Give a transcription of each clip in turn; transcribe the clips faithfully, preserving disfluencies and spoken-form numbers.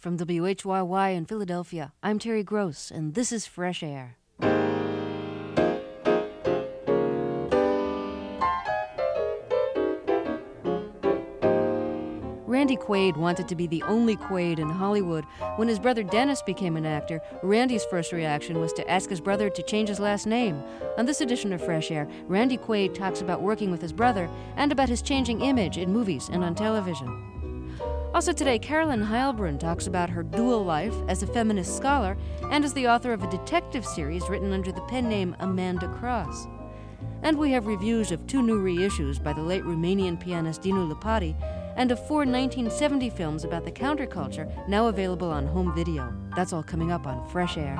From W H Y Y in Philadelphia, I'm Terry Gross, and this is Fresh Air. Randy Quaid wanted to be the only Quaid in Hollywood. When his brother Dennis became an actor, Randy's first reaction was to ask his brother to change his last name. On this edition of Fresh Air, Randy Quaid talks about working with his brother and about his changing image in movies and on television. Also today, Carolyn Heilbrunn talks about her dual life as a feminist scholar and as the author of a detective series written under the pen name Amanda Cross. And we have reviews of two new reissues by the late Romanian pianist Dinu Lipati and of four nineteen seventy films about the counterculture now available on home video. That's all coming up on Fresh Air.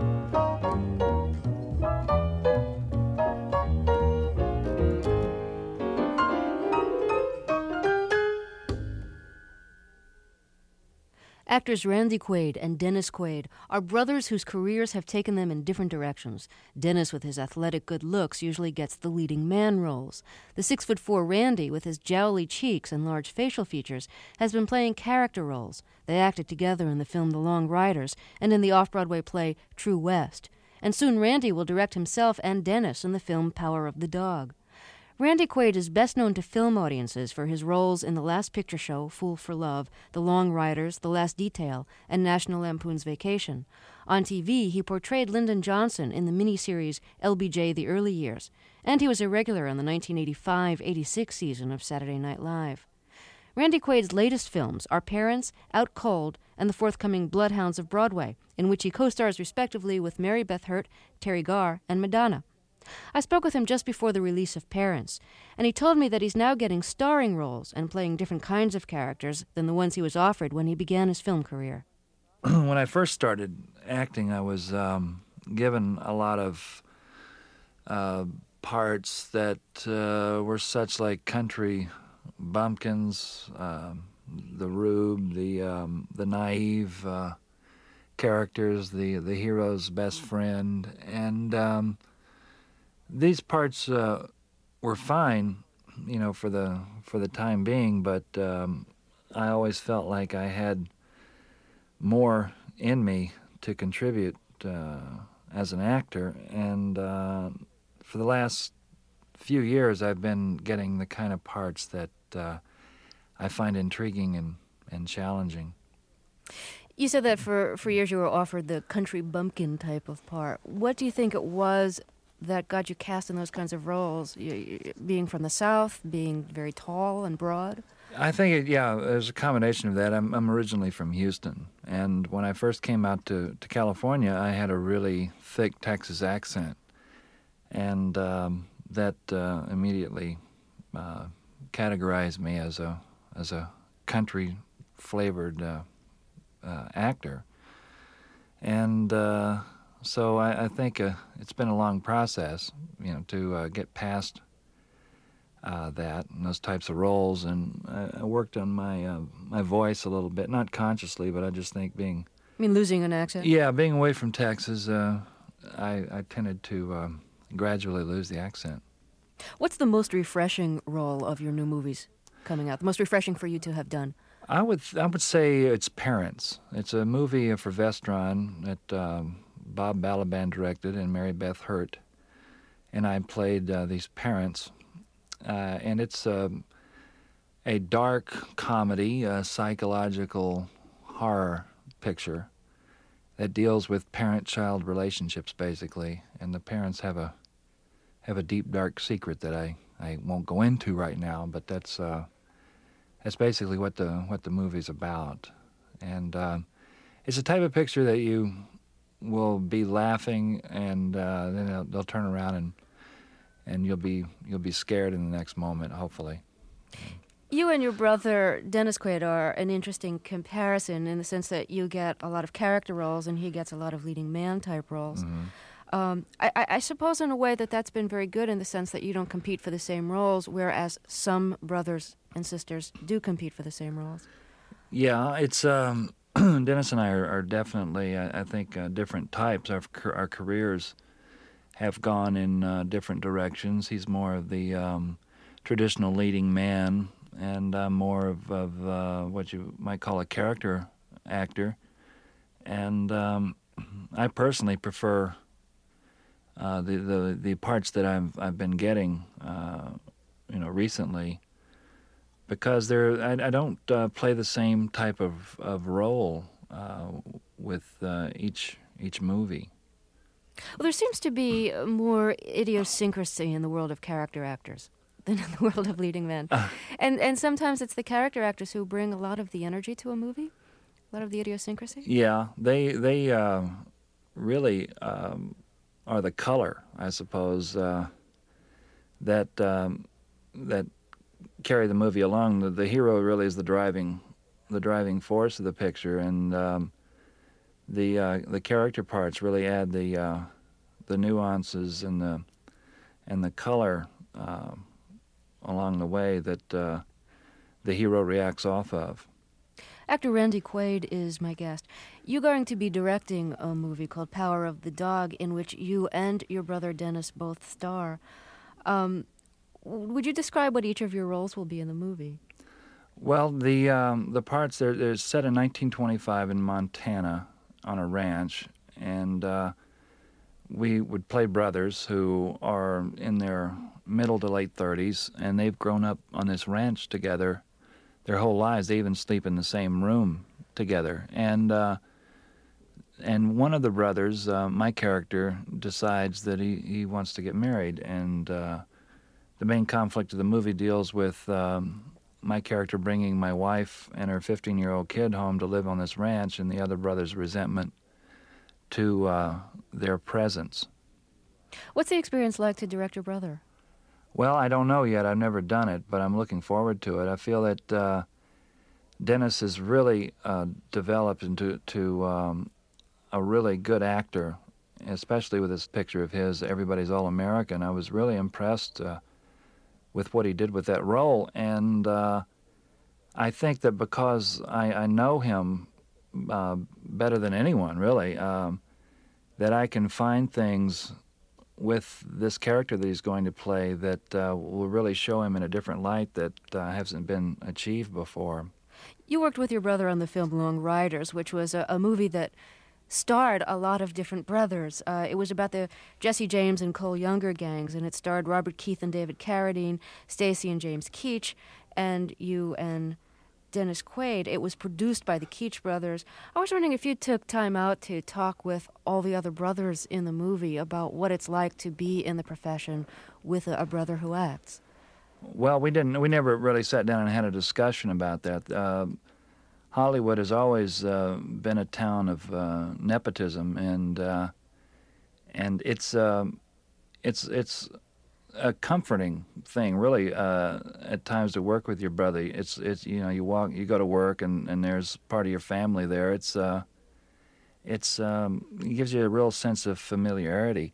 Actors Randy Quaid and Dennis Quaid are brothers whose careers have taken them in different directions. Dennis, with his athletic good looks, usually gets the leading man roles. The six foot four Randy, with his jowly cheeks and large facial features, has been playing character roles. They acted together in the film The Long Riders and in the off-Broadway play True West. And soon Randy will direct himself and Dennis in the film Power of the Dog. Randy Quaid is best known to film audiences for his roles in The Last Picture Show, Fool for Love, The Long Riders, The Last Detail, and National Lampoon's Vacation. On T V, he portrayed Lyndon Johnson in the miniseries L B J The Early Years, and he was a regular on the nineteen eighty-five eighty-six season of Saturday Night Live. Randy Quaid's latest films are Parents, Out Cold, and the forthcoming Bloodhounds of Broadway, in which he co-stars respectively with Mary Beth Hurt, Terry Garr, and Madonna. I spoke with him just before the release of Parents, and he told me that he's now getting starring roles and playing different kinds of characters than the ones he was offered when he began his film career. When I first started acting, I was um, given a lot of uh, parts that uh, were such like country bumpkins, uh, the rube, the um, the naive uh, characters, the the hero's best friend, and um, these parts uh, were fine, you know, for the for the time being, but um, I always felt like I had more in me to contribute uh, as an actor, and uh, for the last few years I've been getting the kind of parts that uh, I find intriguing and, and challenging. You said that for, for years you were offered the country bumpkin type of part. What do you think it was that got you cast in those kinds of roles? You, you, being from the South, being very tall and broad? I think, it, yeah, there's a combination of that. I'm, I'm originally from Houston, and when I first came out to, to California, I had a really thick Texas accent, and um, that uh, immediately uh, categorized me as a as a country-flavored uh, uh, actor, and uh, so I, I think uh, it's been a long process, you know, to uh, get past uh, that and those types of roles. And I, I worked on my uh, my voice a little bit, not consciously, but I just think being... I mean, losing an accent? Yeah, being away from Texas, uh, I, I tended to um, gradually lose the accent. What's the most refreshing role of your new movies coming out? The most refreshing for you to have done? I would I would say it's Parents. It's a movie for Vestron that um, Bob Balaban directed and Mary Beth Hurt, and I played uh, these parents. Uh, and it's uh, a dark comedy, a psychological horror picture that deals with parent-child relationships, basically. And the parents have a have a deep, dark secret that I, I won't go into right now, but that's uh, that's basically what the what the movie's about. And uh, it's a type of picture that you will be laughing, and uh, then they'll, they'll turn around and and you'll be you'll be scared in the next moment, hopefully. You and your brother Dennis Quaid are an interesting comparison in the sense that you get a lot of character roles and he gets a lot of leading man type roles. Mm-hmm. Um, I, I suppose in a way that that's been very good in the sense that you don't compete for the same roles, whereas some brothers and sisters do compete for the same roles. Yeah, it's um, Dennis and I are, are definitely, I, I think, uh, different types. Our our careers have gone in uh, different directions. He's more of the um, traditional leading man, and I'm more of, of uh, what you might call a character actor, and um, I personally prefer uh, the, the the parts that I've I've been getting, uh, you know, recently, because they're I, I don't uh, play the same type of of role uh, with uh, each each movie. Well, there seems to be more idiosyncrasy in the world of character actors than in the world of leading men. Uh, and and sometimes it's the character actors who bring a lot of the energy to a movie, a lot of the idiosyncrasy. Yeah, they they uh, really um, are the color, I suppose, uh, that um, that carry the movie along. The, the hero really is the driving the driving force of the picture, and um, the uh, the character parts really add the uh, the nuances and the and the color uh, along the way that uh, the hero reacts off of. Actor Randy Quaid is my guest. You're going to be directing a movie called Power of the Dog, in which you and your brother Dennis both star. Um, would you describe what each of your roles will be in the movie? Well, the um, the parts they're, they're set in nineteen twenty-five in Montana on a ranch, and uh, we would play brothers who are in their middle to late thirties, and they've grown up on this ranch together their whole lives. They even sleep in the same room together. And uh, and one of the brothers, uh, my character, decides that he, he wants to get married. And uh, the main conflict of the movie deals with um, my character bringing my wife and her fifteen-year-old kid home to live on this ranch, and the other brother's resentment to uh, their presence. What's the experience like to direct your brother? Well, I don't know yet. I've never done it, but I'm looking forward to it. I feel that uh, Dennis has really uh, developed into to um, a really good actor, especially with this picture of his, Everybody's All-American. I was really impressed uh, with what he did with that role, and uh, I think that because I, I know him uh, better than anyone, really, um, that I can find things with this character that he's going to play that uh, will really show him in a different light that uh, hasn't been achieved before. You worked with your brother on the film Long Riders, which was a, a movie that starred a lot of different brothers. Uh, it was about the Jesse James and Cole Younger gangs, and it starred Robert Keith and David Carradine, Stacy and James Keach, and you and Dennis Quaid. It was produced by the Keach brothers. I was wondering if you took time out to talk with all the other brothers in the movie about what it's like to be in the profession with a, a brother who acts. Well, we didn't. We never really sat down and had a discussion about that. Uh, Hollywood has always uh, been a town of uh, nepotism, and uh, and it's uh, it's it's. a comforting thing, really, uh, at times to work with your brother. It's it's you know you walk, you go to work, and, and there's part of your family there. It's uh, it's um, it gives you a real sense of familiarity,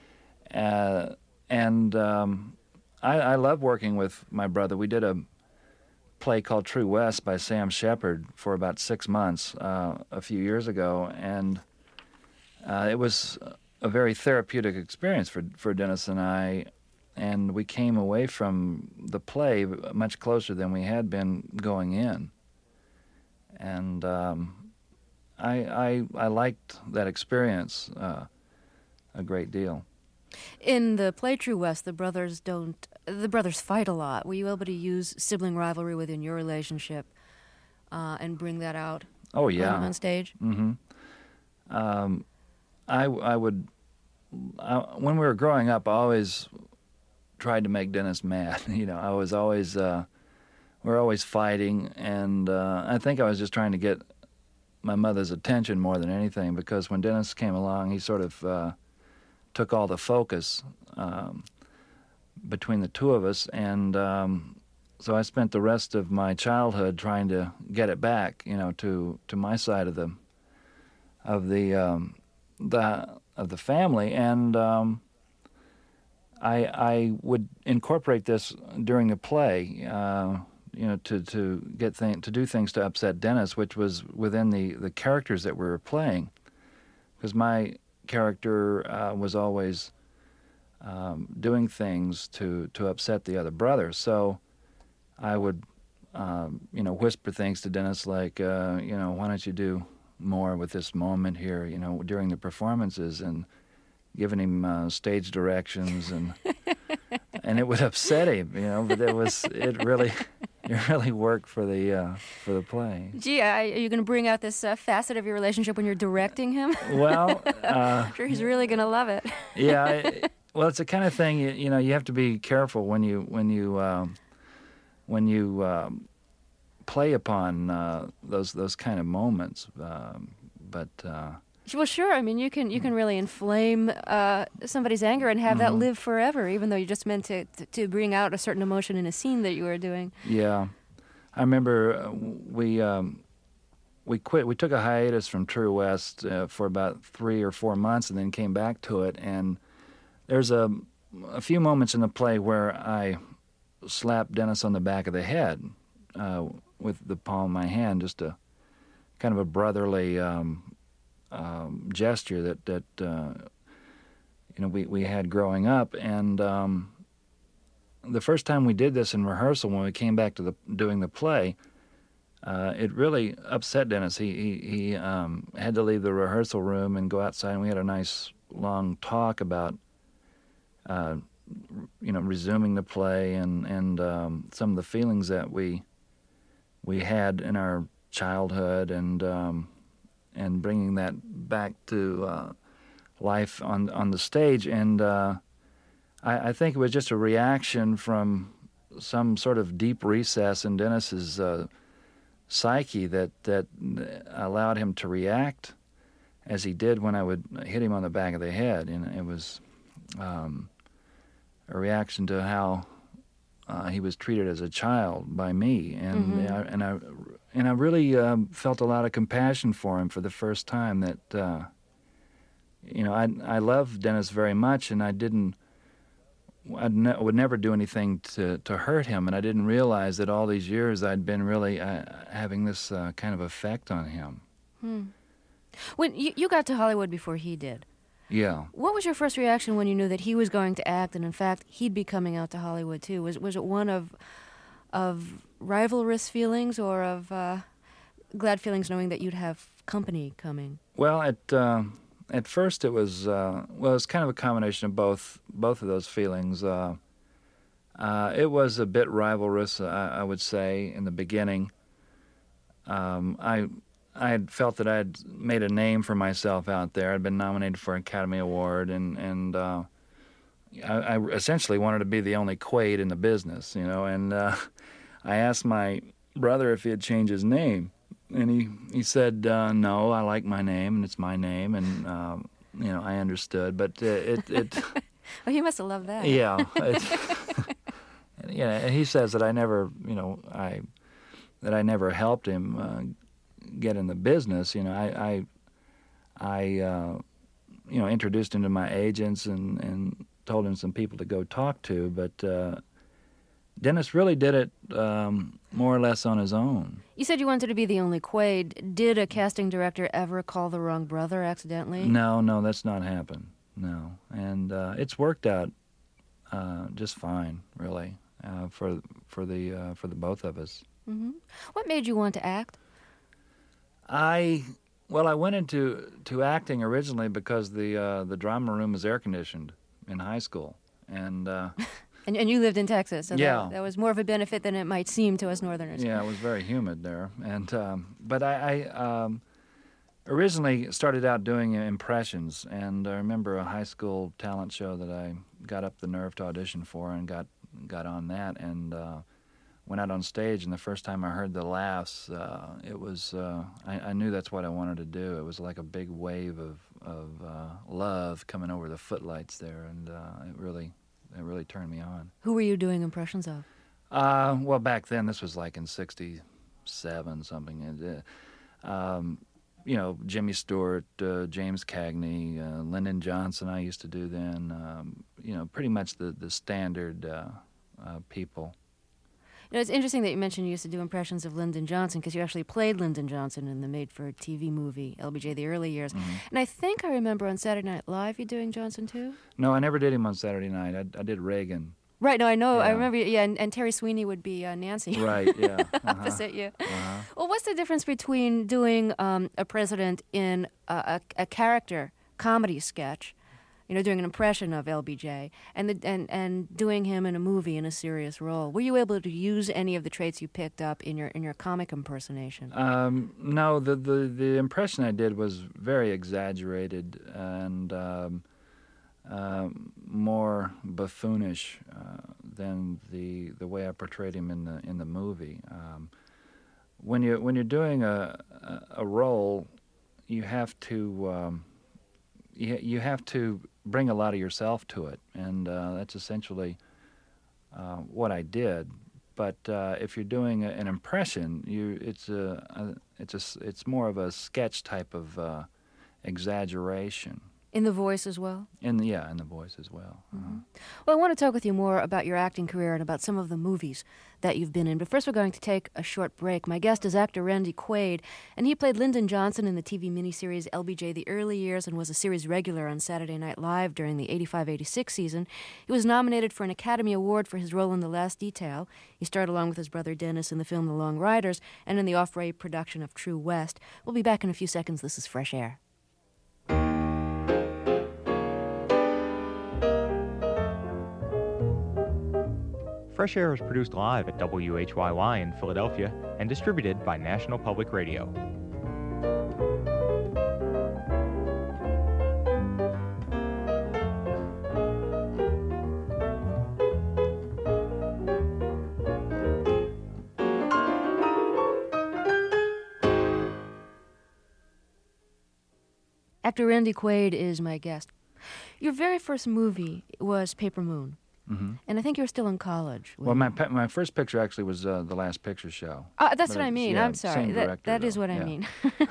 uh, and um, I, I love working with my brother. We did a play called True West by Sam Shepard for about six months uh, a few years ago, and uh, it was a very therapeutic experience for for Dennis and I. And we came away from the play much closer than we had been going in. And um, I, I I liked that experience uh, a great deal. In the play True West, the brothers don't. The brothers fight a lot. Were you able to use sibling rivalry within your relationship uh, and bring that out? Oh yeah, on, on stage. Mm-hmm. Um, I I would I, when we were growing up, I always tried to make Dennis mad. You know, I was always, uh, we were always fighting, and uh, I think I was just trying to get my mother's attention more than anything, because when Dennis came along, he sort of uh, took all the focus um, between the two of us, and um, so I spent the rest of my childhood trying to get it back, you know, to, to my side of the of the um, the of the family, and um, I, I would incorporate this during the play, uh, you know, to to get th- to do things to upset Dennis, which was within the, the characters that we were playing, because my character uh, was always um, doing things to, to upset the other brother. So I would um, you know, whisper things to Dennis like, uh, you know, why don't you do more with this moment here, you know, during the performances, and giving him uh, stage directions, and and it would upset him, you know, but it was, it really, it really worked for the uh, for the play. Gee, are you going to bring out this uh, facet of your relationship when you're directing him? Well, uh, I'm sure he's really going to love it. yeah, I, well, it's the kind of thing, you, you know, you have to be careful when you when you um, when you um, play upon uh, those those kind of moments, um, but. Uh, Well, sure. I mean, you can you can really inflame uh, somebody's anger and have mm-hmm. that live forever, even though you just meant to, to to bring out a certain emotion in a scene that you were doing. Yeah, I remember uh, we um, we quit. We took a hiatus from True West uh, for about three or four months, and then came back to it. And there's a a few moments in the play where I slapped Dennis on the back of the head uh, with the palm of my hand, just a kind of a brotherly. Um, Um, gesture that that uh, you know we, we had growing up, and um, the first time we did this in rehearsal, when we came back to the doing the play, uh, it really upset Dennis. He he, he um, had to leave the rehearsal room and go outside, and we had a nice long talk about uh, you know resuming the play and and um, some of the feelings that we we had in our childhood, and um, and bringing that back to uh, life on on the stage. And uh, I, I think it was just a reaction from some sort of deep recess in Dennis's uh, psyche that, that allowed him to react as he did when I would hit him on the back of the head. And it was um, a reaction to how uh, he was treated as a child by me. And Mm-hmm. I, and I And I really um, felt a lot of compassion for him for the first time. That uh, you know, I I love Dennis very much, and I didn't, I ne- would never do anything to, to hurt him, and I didn't realize that all these years I'd been really uh, having this uh, kind of effect on him. Hmm. When you, you got to Hollywood before he did, Yeah. what was your first reaction when you knew that he was going to act, and in fact he'd be coming out to Hollywood too? Was was it one of of rivalrous feelings, or of uh, glad feelings knowing that you'd have company coming? Well, at uh, at first it was uh, well, it was kind of a combination of both both of those feelings. Uh, uh, it was a bit rivalrous, I, I would say, in the beginning. Um, I I had felt that I had made a name for myself out there. I'd been nominated for an Academy Award, and and uh, I, I essentially wanted to be the only Quaid in the business, you know. And uh, I asked my brother if he had changed his name, and he he said, uh, "No, I like my name, and it's my name." And um, you know, I understood, but uh, it it. Oh, he must have loved that. Yeah, it, yeah. And he says that I never, you know, I that I never helped him uh, get in the business. You know, I I, I uh, you know, introduced him to my agents and and told him some people to go talk to, but. Uh, Dennis really did it um, more or less on his own. You said you wanted to be the only Quaid. Did a casting director ever call the wrong brother accidentally? No, no, that's not happened. No, and uh, it's worked out uh, just fine, really, uh, for for the uh, for the both of us. Mm-hmm. What made you want to act? I well, I went into to acting originally because the uh, the drama room was air conditioned in high school, and. Uh, And, and you lived in Texas, so yeah. that, that was more of a benefit than it might seem to us Northerners. Yeah, it was very humid there, and um, but I, I um, originally started out doing impressions, and I remember a high school talent show that I got up the nerve to audition for, and got got on that, and uh, went out on stage. And the first time I heard the laughs, uh, it was uh, I, I knew that's what I wanted to do. It was like a big wave of of uh, love coming over the footlights there, and uh, it really. It really turned me on. Who were you doing impressions of? Uh, well, back then, this was like in sixty-seven something. And, uh, um, you know, Jimmy Stewart, uh, James Cagney, uh, Lyndon Johnson I used to do then. Um, you know, pretty much the, the standard uh, uh, people. You know, it's interesting that you mentioned you used to do impressions of Lyndon Johnson, because you actually played Lyndon Johnson in the made-for-T V movie, L B J the early years. Mm-hmm. And I think I remember on Saturday Night Live you doing Johnson too? No, I never did him on Saturday night. I, I did Reagan. Right, no, I know. I Yeah. remember, yeah, and, and Terry Sweeney would be uh, Nancy. Right, yeah. Uh-huh. Opposite you. Uh-huh. Well, what's the difference between doing um, a president in a, a, a character comedy sketch, you know, doing an impression of L B J, and, the, and and doing him in a movie in a serious role? Were you able to use any of the traits you picked up in your in your comic impersonation? Um, no, the, the, the impression I did was very exaggerated and um, uh, more buffoonish uh, than the the way I portrayed him in the in the movie. Um, when you when you're doing a a, a role, you have to um, you you have to bring a lot of yourself to it, and uh, that's essentially uh, what I did. But uh, if you're doing a, an impression, you it's a, a it's a s- it's more of a sketch type of uh, exaggeration. In the voice as well? In the, yeah, in the voice as well. Uh-huh. Well, I want to talk with you more about your acting career and about some of the movies that you've been in. But first, we're going to take a short break. My guest is actor Randy Quaid, and he played Lyndon Johnson in the T V miniseries L B J The Early Years and was a series regular on Saturday Night Live during the eighty-five eighty-six season. He was nominated for an Academy Award for his role in The Last Detail. He starred along with his brother Dennis in the film The Long Riders and in the off-Broadway production of True West. We'll be back in a few seconds. This is Fresh Air. Fresh Air is produced live at W H Y Y in Philadelphia and distributed by National Public Radio. Actor Randy Quaid is my guest. Your very first movie was Paper Moon. Mm-hmm. And I think you were still in college. Well, my pe- my first picture actually was uh, The Last Picture Show. Uh, that's But what I it's- mean. yeah, I'm sorry. same That director, that is though. what I Yeah. mean.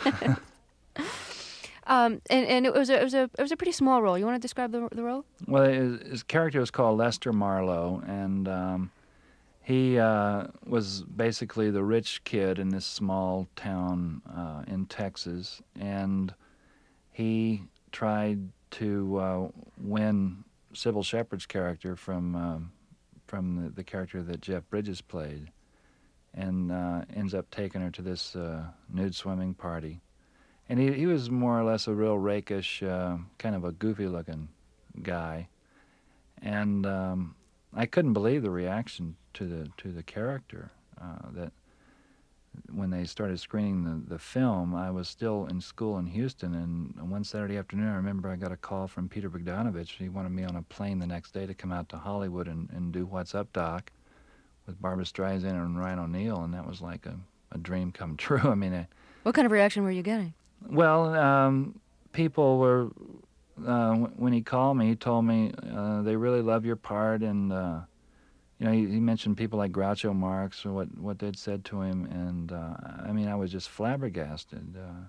um, and and it was a it was a it was a pretty small role. You want to describe the the role? Well, his, his character was called Lester Marlowe, and um, he uh, was basically the rich kid in this small town uh, in Texas, and he tried to uh, win Sybil Shepherd's character from um, from the, the character that Jeff Bridges played, and uh, ends up taking her to this uh, nude swimming party. And he, he was more or less a real rakish, uh, kind of a goofy-looking guy. And um, I couldn't believe the reaction to the to the character. Uh, that when they started screening the, the film, I was still in school in Houston, and one Saturday afternoon, I remember I got a call from Peter Bogdanovich. He wanted me on a plane the next day to come out to Hollywood and, and do What's Up, Doc with Barbra Streisand and Ryan O'Neal, and that was like a, a dream come true. I mean, I, What kind of reaction were you getting? well, um, people were, uh, w- when he called me, he told me uh, they really love your part, and uh, you know, he, he mentioned people like Groucho Marx or what, what they'd said to him, and uh, I mean, I was just flabbergasted, uh,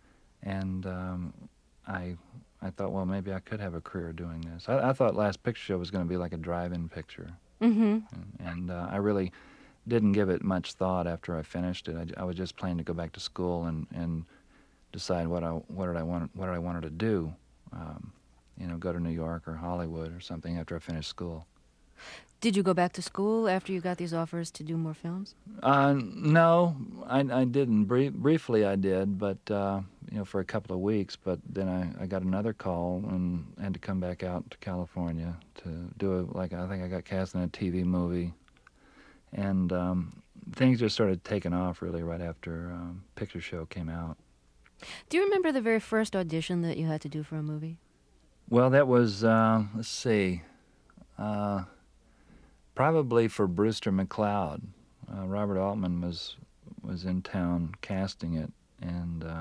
and um, I I thought, well, maybe I could have a career doing this. I, I thought Last Picture Show was going to be like a drive-in picture, Mm-hmm. and, and uh, I really didn't give it much thought after I finished it. I, I was just planning to go back to school and, and decide what I what did I want what I wanted to do, um, you know, go to New York or Hollywood or something after I finished school. Did you go back to school after you got these offers to do more films? Uh, no, I, I didn't. Brie- briefly, I did, but uh, you know, for a couple of weeks. But then I, I got another call and had to come back out to California to do a, like I think I got cast in a T V movie, and um, things just started taking off really right after um, Picture Show came out. Do you remember the very first audition that you had to do for a movie? Well, that was uh, let's see, uh, probably for Brewster McCloud. Uh, Robert Altman was was in town casting it, and uh,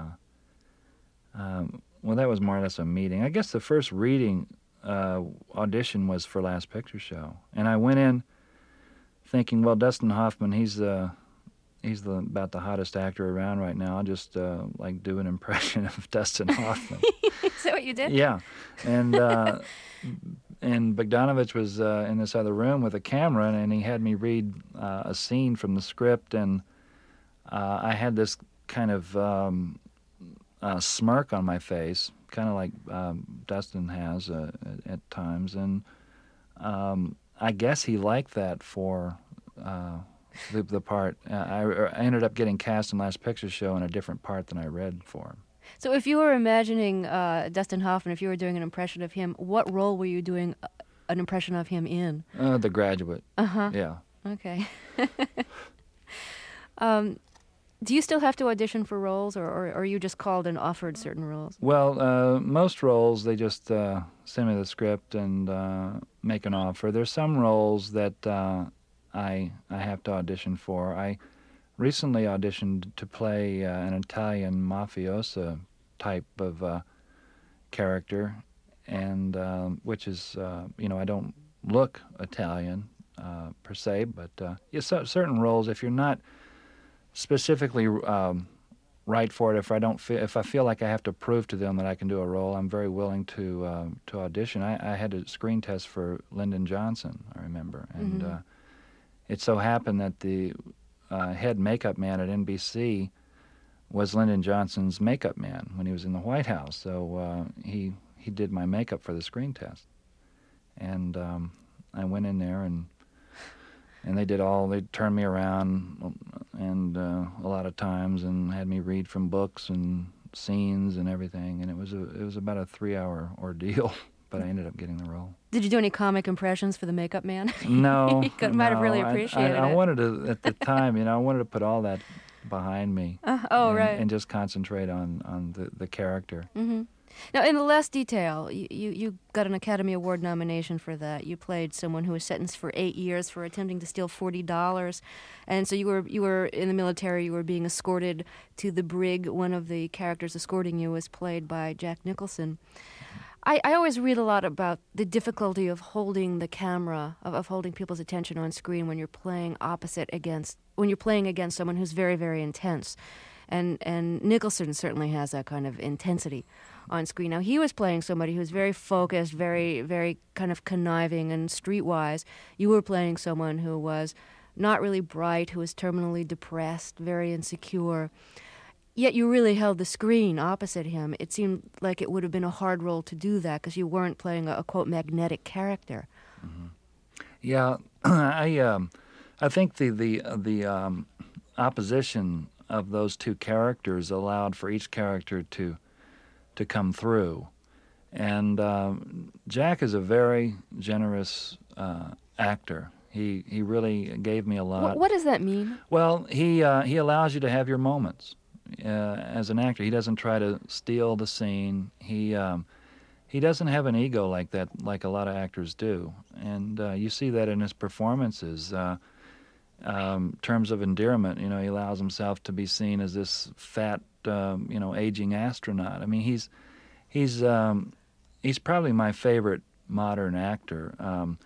um, well, that was more or less a meeting. I guess the first reading uh, audition was for Last Picture Show, and I went in thinking, well, Dustin Hoffman, he's the he's the about the hottest actor around right now. I'll just uh, like do an impression of Dustin Hoffman. Is that what you did? Yeah, and uh, and Bogdanovich was uh, in this other room with a camera, and he had me read uh, a scene from the script, and uh, I had this kind of um, uh, smirk on my face, kind of like um, Dustin has uh, at, at times, and um, I guess he liked that for uh, the, the part. Uh, I, I ended up getting cast in Last Picture Show in a different part than I read for him. So if you were imagining uh, Dustin Hoffman, if you were doing an impression of him, what role were you doing uh, an impression of him in? Uh, the Graduate. Uh-huh. Yeah. Okay. um, do you still have to audition for roles, or, or, or are you just called and offered certain roles? Well, uh, most roles, they just uh, send me the script and uh, make an offer. There's some roles that uh, I I have to audition for. I recently auditioned to play uh, an Italian mafiosa type of uh, character, and uh, which is, uh, you know, I don't look Italian uh, per se, but uh, yeah, so, certain roles, if you're not specifically um, right for it, if I don't feel, if I feel like I have to prove to them that I can do a role, I'm very willing to uh, to audition. I, I had a screen test for Lyndon Johnson, I remember, and Mm-hmm. uh, it so happened that the uh, head makeup man at N B C was Lyndon Johnson's makeup man when he was in the White House. So uh, he he did my makeup for the screen test, and um, I went in there and. And they did all, they turned me around and uh, a lot of times and had me read from books and scenes and everything. And it was a, it was about a three-hour ordeal, but I ended up getting the role. Did you do any comic impressions for the makeup man? No. You could, might have no, really I- appreciated I, I, it. wanted to, at the time, you know, I wanted to put all that behind me. Uh, oh, and, right. And just concentrate on, on the, the character. Mm-hmm. Now, in The Last Detail, you, you, you got an Academy Award nomination for that. You played someone who was sentenced for eight years for attempting to steal forty dollars. And so you were you were in the military, you were being escorted to the brig. One of the characters escorting you was played by Jack Nicholson. I, I always read a lot about the difficulty of holding the camera, of, of holding people's attention on screen when you're playing opposite against, when you're playing against someone who's very, very intense. And and Nicholson certainly has that kind of intensity on screen. Now, he was playing somebody who was very focused, very, very kind of conniving and streetwise. You were playing someone who was not really bright, who was terminally depressed, very insecure. Yet you really held the screen opposite him. It seemed like it would have been a hard role to do that because you weren't playing a, a, quote, magnetic character. Mm-hmm. Yeah, I um, I think the the the um, opposition of those two characters allowed for each character to to come through, and um, Jack is a very generous uh, actor. He he really gave me a lot. What, what does that mean? Well, he uh, he allows you to have your moments uh, as an actor. He doesn't try to steal the scene. He um, he doesn't have an ego like that, like a lot of actors do, and uh, you see that in his performances. Uh, um, terms of endearment, you know, he allows himself to be seen as this fat, um, you know, aging astronaut. I mean, he's he's um, he's probably my favorite modern actor, um,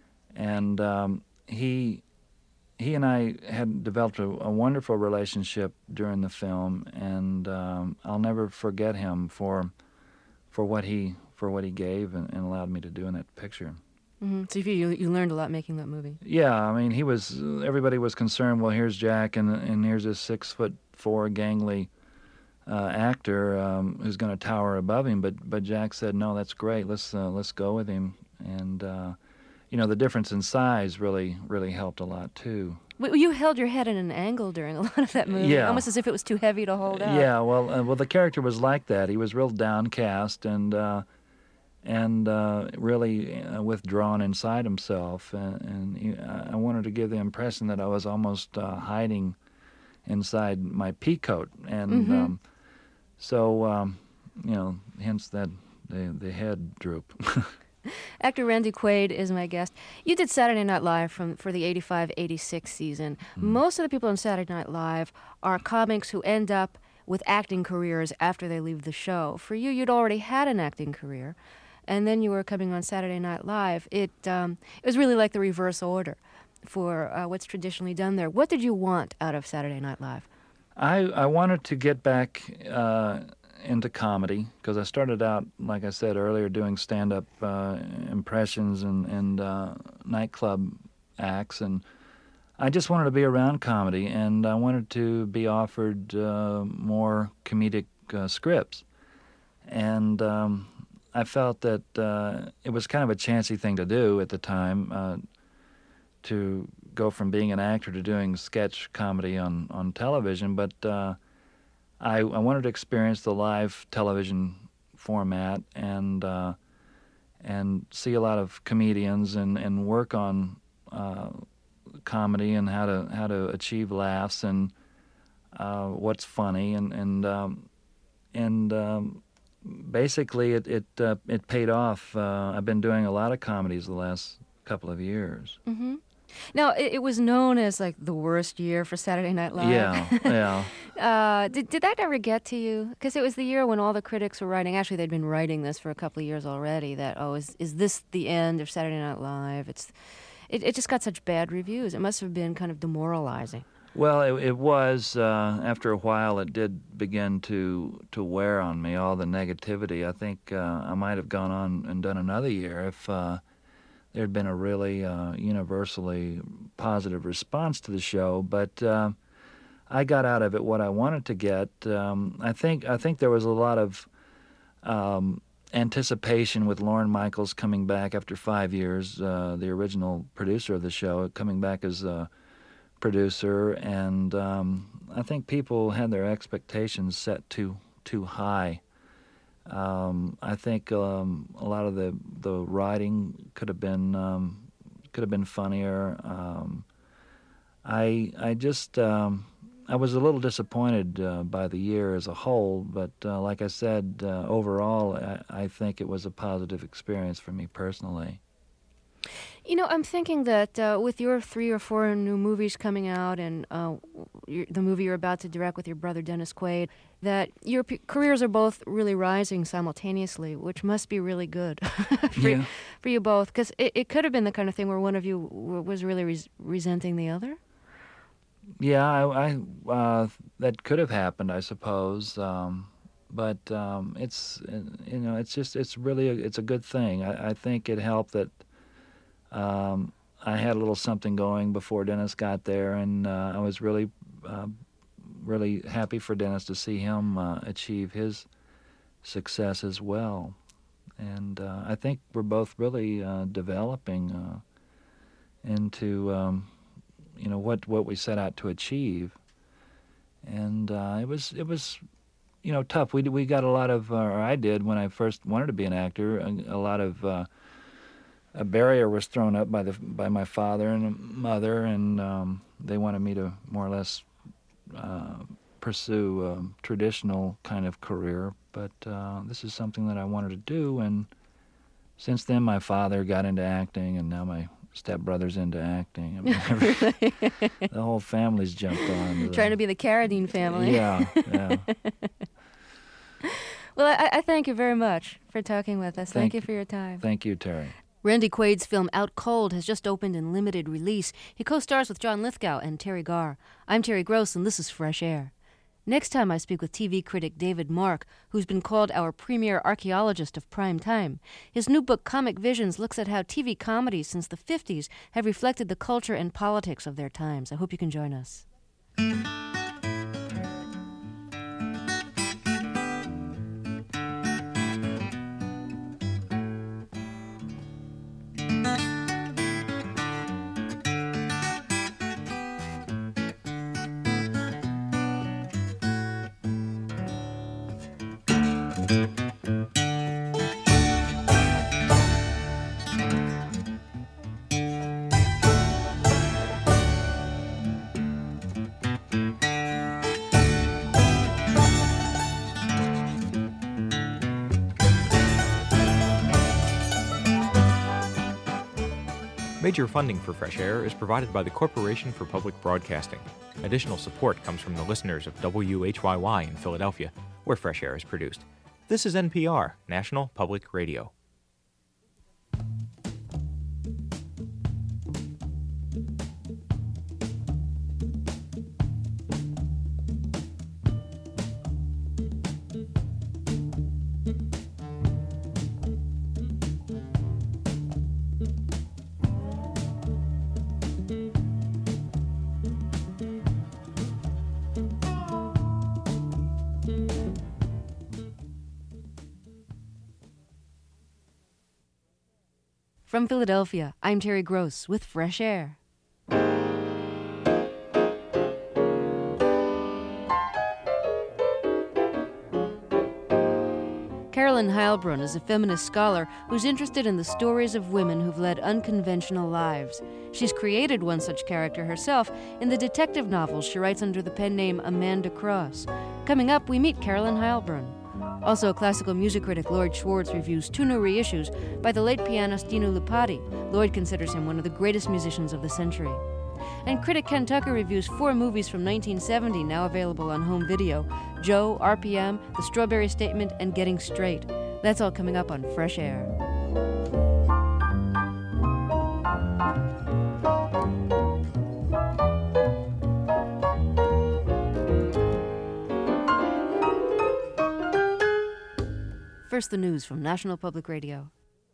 and um, he he and I had developed a, a wonderful relationship during the film, and um, I'll never forget him for for what he for what he gave and, and allowed me to do in that picture. Mm-hmm. So you you learned a lot making that movie. Yeah, I mean, he was. Everybody was concerned. Well, here's Jack, and and here's this six foot four gangly uh, actor um, who's going to tower above him. But but Jack said, no, that's great. Let's uh, let's go with him. And uh, you know, the difference in size really really helped a lot too. Well, you held your head at an angle during a lot of that movie, Yeah. almost as if it was too heavy to hold up. Yeah, well, uh, well, the character was like that. He was real downcast and. Uh, and uh, really uh, withdrawn inside himself. And, and he, I wanted to give the impression that I was almost uh, hiding inside my pea coat. And Mm-hmm. um, so, um, you know, hence that the, the head droop. Actor Randy Quaid is my guest. You did Saturday Night Live from for the eighty-five eighty-six season. Mm. Most of the people on Saturday Night Live are comics who end up with acting careers after they leave the show. For you, you'd already had an acting career. And then you were coming on Saturday Night Live. It um, it was really like the reverse order for uh, what's traditionally done there. What did you want out of Saturday Night Live? I, I wanted to get back uh, into comedy because I started out, like I said earlier, doing stand-up uh, impressions and, and uh, nightclub acts. And I just wanted to be around comedy, and I wanted to be offered uh, more comedic uh, scripts. And... Um, I felt that uh, it was kind of a chancy thing to do at the time. Uh, to go from being an actor to doing sketch comedy on, on television, but uh, I, I wanted to experience the live television format and uh, and see a lot of comedians and, and work on uh, comedy and how to how to achieve laughs and uh, what's funny and and um, and um, basically it it uh, it paid off. Uh, I've been doing a lot of comedies the last couple of years. Mm-hmm. Now, it, it was known as like the worst year for Saturday Night Live. Yeah, yeah. uh, did did that ever get to you? Because it was the year when all the critics were writing. Actually, they'd been writing this for a couple of years already. That oh, is is this the end of Saturday Night Live? It's it, it just got such bad reviews. It must have been kind of demoralizing. Well, it, it was. Uh, after a while, it did begin to to wear on me. All the negativity. I think uh, I might have gone on and done another year if. Uh, There had been a really uh, universally positive response to the show, but uh, I got out of it what I wanted to get. Um, I think I think there was a lot of um, anticipation with Lorne Michaels coming back after five years, uh, the original producer of the show, coming back as a producer, and um, I think people had their expectations set too too high. Um, I think um, a lot of the, the writing could have been um, could have been funnier. Um, I I just um, I was a little disappointed uh, by the year as a whole, but uh, like I said, uh, overall, I, I think it was a positive experience for me personally. You know, I'm thinking that uh, with your three or four new movies coming out and uh, your, the movie you're about to direct with your brother Dennis Quaid, that your p- careers are both really rising simultaneously, which must be really good for, Yeah. you, for you both. Because it, it could have been the kind of thing where one of you w- was really res- resenting the other. Yeah, I, I uh, that could have happened, I suppose. Um, but um, it's you know, it's just it's really a, it's a good thing. I, I think it helped that. Um, I had a little something going before Dennis got there, and uh, I was really, uh, really happy for Dennis to see him uh, achieve his success as well. And uh, I think we're both really uh, developing uh, into, um, you know, what what we set out to achieve. And uh, it was it was, you know, tough. We we got a lot of, or I did when I first wanted to be an actor, a, a lot of. Uh, A barrier was thrown up by the by my father and mother, and um, they wanted me to more or less uh, pursue a traditional kind of career. But uh, this is something that I wanted to do, and since then my father got into acting, and now my stepbrother's into acting. I mean, every, the whole family's jumped on. To Trying the, to be the Carradine family. Yeah, yeah. Well, I, I thank you very much for talking with us. Thank, Thank you for your time. Thank you, Terry. Randy Quaid's film Out Cold has just opened in limited release. He co-stars with John Lithgow and Terry Garr. I'm Terry Gross, and this is Fresh Air. Next time I speak with T V critic David Mark, who's been called our premier archaeologist of prime time. His new book, Comic Visions, looks at how T V comedies since the fifties have reflected the culture and politics of their times. I hope you can join us. Major funding for Fresh Air is provided by the Corporation for Public Broadcasting. Additional support comes from the listeners of W H Y Y in Philadelphia, where Fresh Air is produced. This is N P R, National Public Radio. From Philadelphia, I'm Terry Gross with Fresh Air. Carolyn Heilbrunn is a feminist scholar who's interested in the stories of women who've led unconventional lives. She's created one such character herself in the detective novels she writes under the pen name Amanda Cross. Coming up, we meet Carolyn Heilbrunn. Also, classical music critic Lloyd Schwartz reviews two new reissues by the late pianist Dino Lupati. Lloyd considers him one of the greatest musicians of the century. And critic Ken Tucker reviews four movies from nineteen seventy now available on home video: Joe, R P M, The Strawberry Statement, and Getting Straight. That's all coming up on Fresh Air. First, the news from National Public Radio.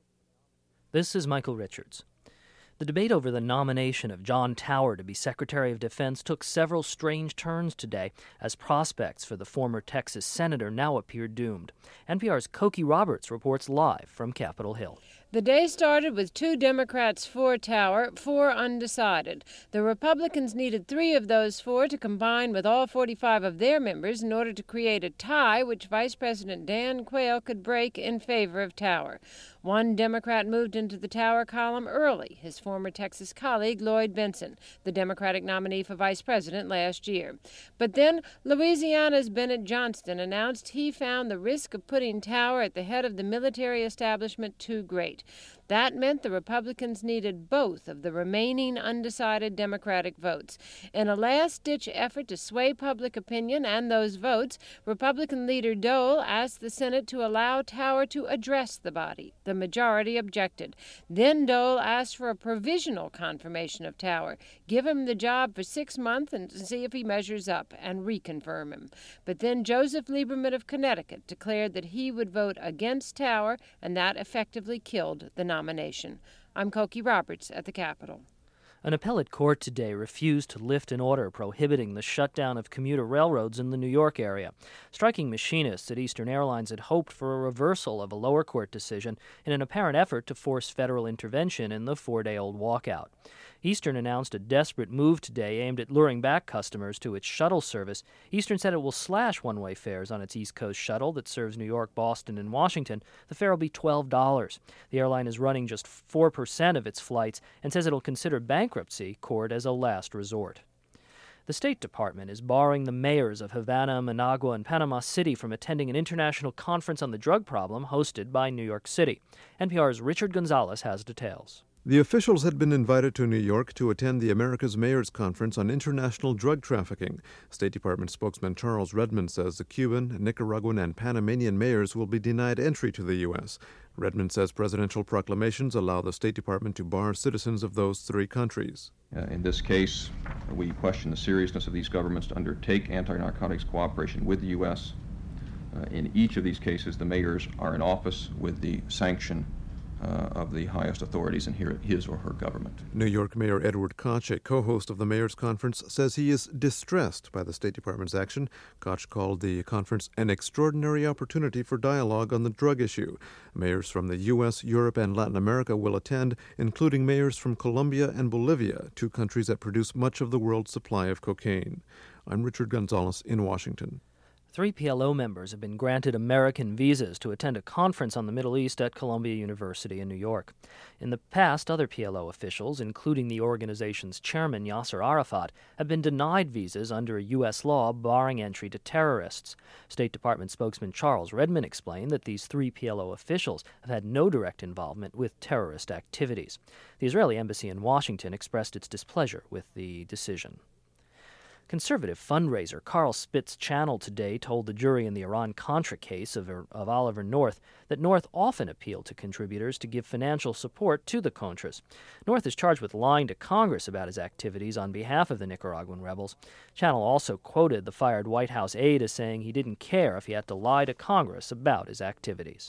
This is Michael Richards. The debate over the nomination of John Tower to be Secretary of Defense took several strange turns today as prospects for the former Texas senator now appear doomed. N P R's Cokie Roberts reports live from Capitol Hill. The day started with two Democrats for Tower, four undecided. The Republicans needed three of those four to combine with all forty-five of their members in order to create a tie which Vice President Dan Quayle could break in favor of Tower. One Democrat moved into the Tower column early, his former Texas colleague Lloyd Bentsen, the Democratic nominee for vice president last year. But then Louisiana's Bennett Johnston announced he found the risk of putting Tower at the head of the military establishment too great. That meant the Republicans needed both of the remaining undecided Democratic votes. In a last-ditch effort to sway public opinion and those votes, Republican leader Dole asked the Senate to allow Tower to address the body. The majority objected. Then Dole asked for a provisional confirmation of Tower, give him the job for six months and see if he measures up, and reconfirm him. But then Joseph Lieberman of Connecticut declared that he would vote against Tower, and that effectively killed the nomination. I'm Cokie Roberts at the Capitol. An appellate court today refused to lift an order prohibiting the shutdown of commuter railroads in the New York area. Striking machinists at Eastern Airlines had hoped for a reversal of a lower court decision in an apparent effort to force federal intervention in the four-day-old walkout. Eastern announced a desperate move today aimed at luring back customers to its shuttle service. Eastern said it will slash one-way fares on its East Coast shuttle that serves New York, Boston, and Washington. The fare will be twelve dollars. The airline is running just four percent of its flights and says it'll consider bankruptcy court as a last resort. The State Department is barring the mayors of Havana, Managua, and Panama City from attending an international conference on the drug problem hosted by New York City. N P R's Richard Gonzalez has details. The officials had been invited to New York to attend the America's Mayors Conference on International Drug Trafficking. State Department spokesman Charles Redmond says the Cuban, Nicaraguan, and Panamanian mayors will be denied entry to the U S. Redmond says presidential proclamations allow the State Department to bar citizens of those three countries. Uh, in this case, we question the seriousness of these governments to undertake anti-narcotics cooperation with the U S. Uh, in each of these cases, the mayors are in office with the sanction Uh, of the highest authorities in his or her government. New York Mayor Edward Koch, a co-host of the Mayor's Conference, says he is distressed by the State Department's action. Koch called the conference an extraordinary opportunity for dialogue on the drug issue. Mayors from the U S, Europe, and Latin America will attend, including mayors from Colombia and Bolivia, two countries that produce much of the world's supply of cocaine. I'm Richard Gonzalez in Washington. Three P L O members have been granted American visas to attend a conference on the Middle East at Columbia University in New York. In the past, other P L O officials, including the organization's chairman Yasser Arafat, have been denied visas under a U S law barring entry to terrorists. State Department spokesman Charles Redmond explained that these three P L O officials have had no direct involvement with terrorist activities. The Israeli embassy in Washington expressed its displeasure with the decision. Conservative fundraiser Carl Spitz Channel today told the jury in the Iran-Contra case of, of Oliver North that North often appealed to contributors to give financial support to the Contras. North is charged with lying to Congress about his activities on behalf of the Nicaraguan rebels. Channel also quoted the fired White House aide as saying he didn't care if he had to lie to Congress about his activities.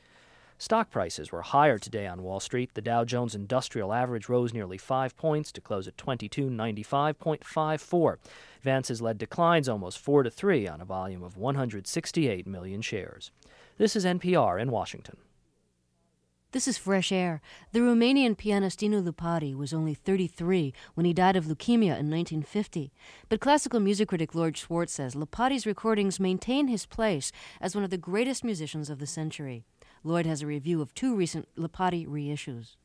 Stock prices were higher today on Wall Street. The Dow Jones Industrial Average rose nearly five points to close at twenty-two ninety-five point five four. Vance's led declines almost four to three on a volume of one hundred sixty-eight million shares. This is N P R in Washington. This is Fresh Air. The Romanian pianist Dinu Lupati was only thirty-three when he died of leukemia in nineteen fifty. But classical music critic Lord Schwartz says Lupati's recordings maintain his place as one of the greatest musicians of the century. Lloyd has a review of two recent Lupati reissues.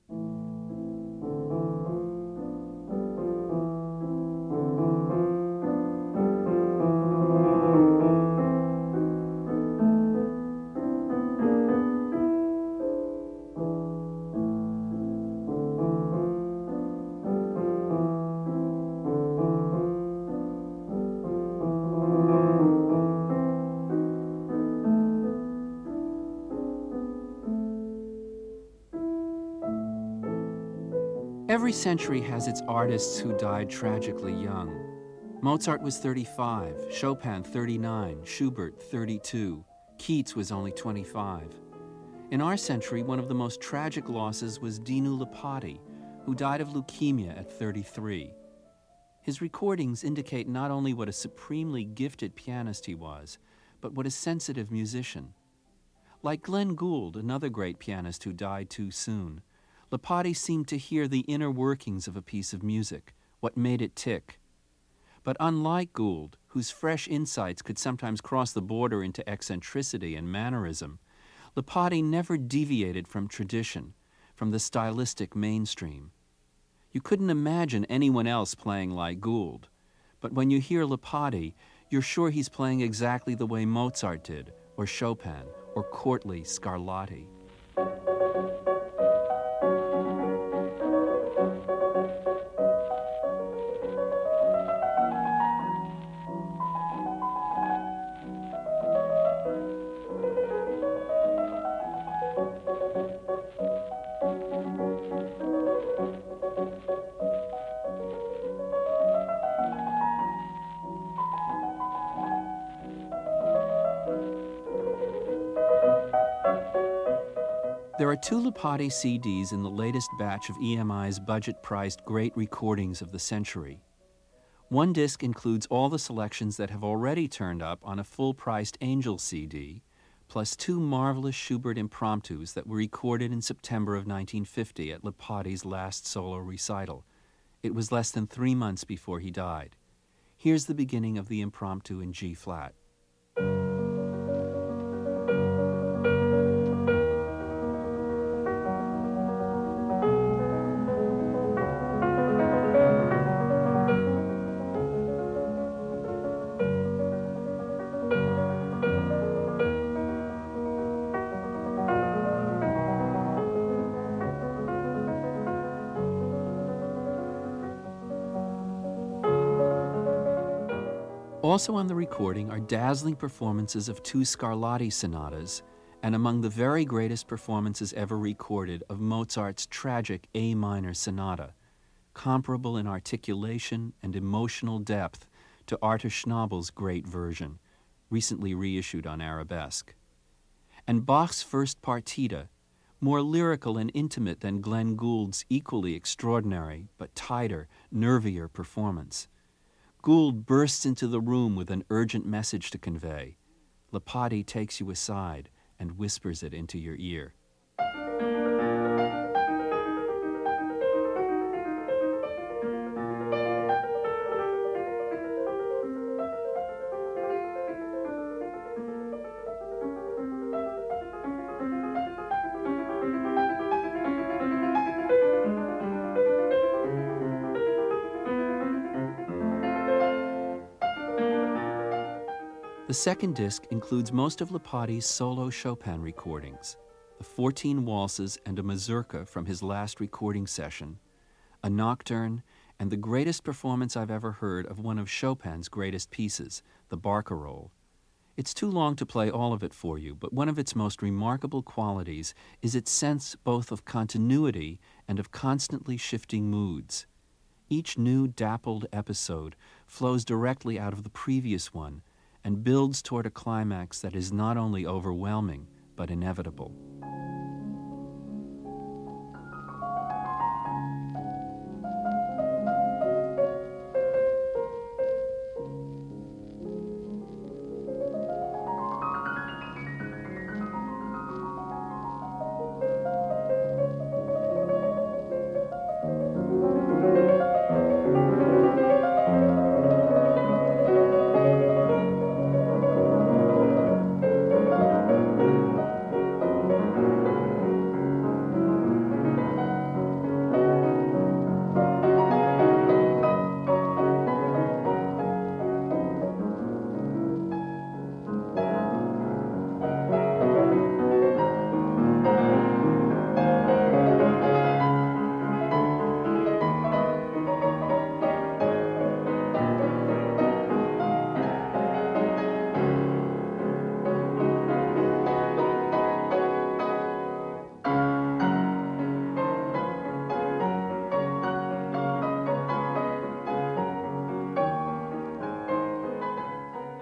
Every century has its artists who died tragically young. Mozart was thirty-five, Chopin thirty-nine, Schubert thirty-two, Keats was only twenty-five. In our century, one of the most tragic losses was Dinu Lupati, who died of leukemia at thirty-three. His recordings indicate not only what a supremely gifted pianist he was, but what a sensitive musician. Like Glenn Gould, another great pianist who died too soon, Lupati seemed to hear the inner workings of a piece of music, what made it tick. But unlike Gould, whose fresh insights could sometimes cross the border into eccentricity and mannerism, Lupati never deviated from tradition, from the stylistic mainstream. You couldn't imagine anyone else playing like Gould, but when you hear Lupati, you're sure he's playing exactly the way Mozart did, or Chopin, or courtly Scarlatti. There are two Lupati C Ds in the latest batch of E M I's budget-priced great recordings of the century. One disc includes all the selections that have already turned up on a full-priced Angel C D, plus two marvelous Schubert impromptus that were recorded in September of nineteen fifty at Lupati's last solo recital. It was less than three months before he died. Here's the beginning of the impromptu in G-flat. Also on the recording are dazzling performances of two Scarlatti sonatas, and among the very greatest performances ever recorded of Mozart's tragic A minor sonata, comparable in articulation and emotional depth to Arthur Schnabel's great version, recently reissued on Arabesque. And Bach's first partita, more lyrical and intimate than Glenn Gould's equally extraordinary, but tighter, nervier performance. Gould bursts into the room with an urgent message to convey. Lupati takes you aside and whispers it into your ear. The second disc includes most of Lupati's solo Chopin recordings, the fourteen waltzes and a mazurka from his last recording session, a nocturne, and the greatest performance I've ever heard of one of Chopin's greatest pieces, the Barcarolle. It's too long to play all of it for you, but one of its most remarkable qualities is its sense both of continuity and of constantly shifting moods. Each new dappled episode flows directly out of the previous one, and builds toward a climax that is not only overwhelming, but inevitable.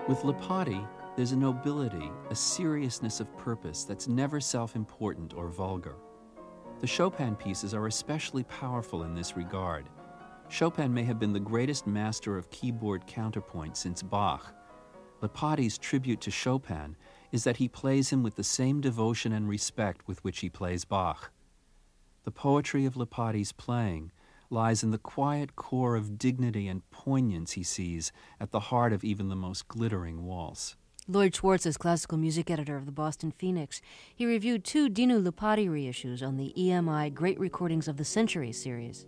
With Lipati, there's a nobility, a seriousness of purpose that's never self-important or vulgar. The Chopin pieces are especially powerful in this regard. Chopin may have been the greatest master of keyboard counterpoint since Bach. Lipati's tribute to Chopin is that he plays him with the same devotion and respect with which he plays Bach. The poetry of Lipati's playing lies in the quiet core of dignity and poignance he sees at the heart of even the most glittering waltz. Lloyd Schwartz is classical music editor of the Boston Phoenix. He reviewed two Dinu Lipati reissues on the E M I Great Recordings of the Century series.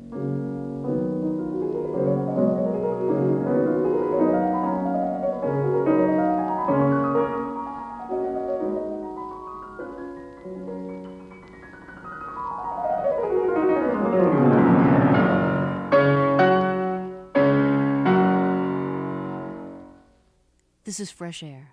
This is Fresh Air.